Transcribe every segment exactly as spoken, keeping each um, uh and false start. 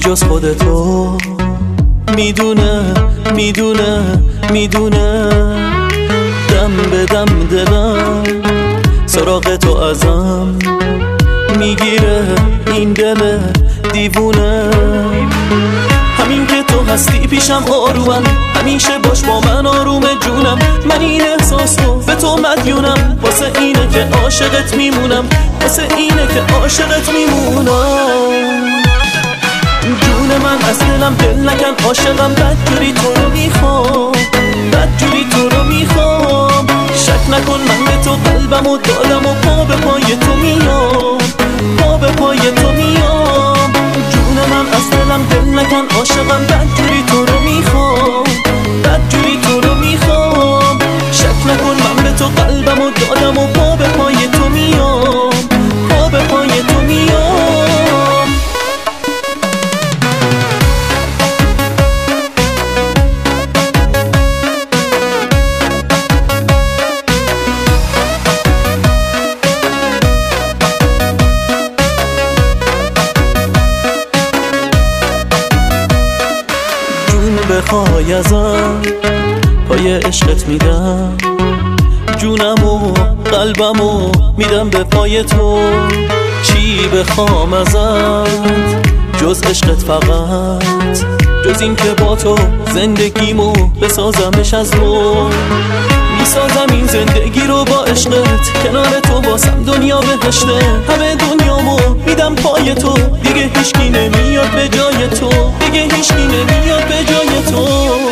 جز خودتو میدونه میدونه میدونه دم به دم دلم سراغ تو ازم میگیره این دل دیوونه. همین که تو هستی پیشم آرومم، همیشه باش با من آروم جونم. من این احساسو به تو مدیونم، واسه اینه که عاشقت میمونم، واسه اینه که عاشقت میمونم. جون من از دلم دل نکن، عاشقم بدجوری تو رو میخوام، بدجوری تو رو میخوام. شک نکن من به تو قلبمو دادم و پا به پای تو میام، پا به پای تو میام. جون من از دلم دل نکن، عاشقم بدجوری تو رو میخوام، بدجوری تو رو میخوام. شک نکن من به تو قلبمو دادم و پا به پای تو میام، پا به پای تو میام. بخوای ازم پای عشقت میدم، جونم و قلبمو میدم به پای تو. چی بخوام ازت جز عشقت، فقط جز این که با تو زندگیمو بسازمش از نو. میسازم این زندگی رو با عشقت، کنار تو باسم دنیا بهشته. همه دنیامو میدم پای تو، دیگه هیچکی نمیاد به جای تو، دیگه هیچکی نمیاد به جای تو.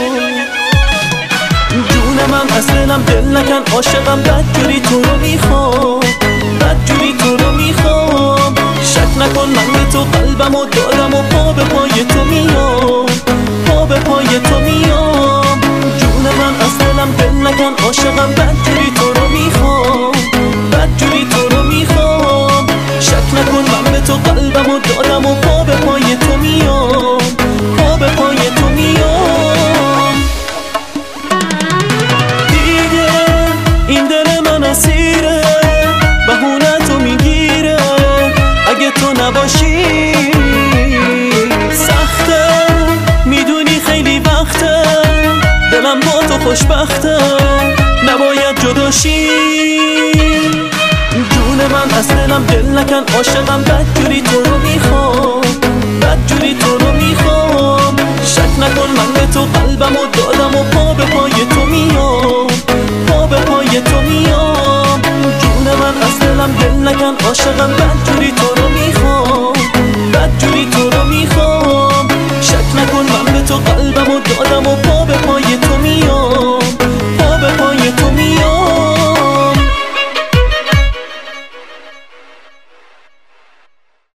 جون من از دلم دل نکن، عاشقم بدجوری تو رو میخوام، بدجوری تو رو میخوام. شک نکن من به تو قلبمو دادم و پا به پای تو میام، پا به پای تو میام. جون من از دلم دل نکن، عاشقم بدجوری تو رو میخوام، بدجوری تو رو میخوام. شک نکن من به تو قلبمو دادم و پا به پای تو میام، پا به پای تو میام. دیگه این دل من اسیره، بهونه تو میگیره. اگه تو نباشی سخته، میدونی خیلی وقته دلم با تو خوشبخته، نباید جداشی. جون من از دلم دل نکن، عاشقم بدجوری تو رو میخوام، بدجوری تو رو میخوام. شک نکن من به تو قلبمو دادم و پا به پای تو میام، پا به پای تو میام. جون من از دلم دل نکن، عاشقم بدجوری تو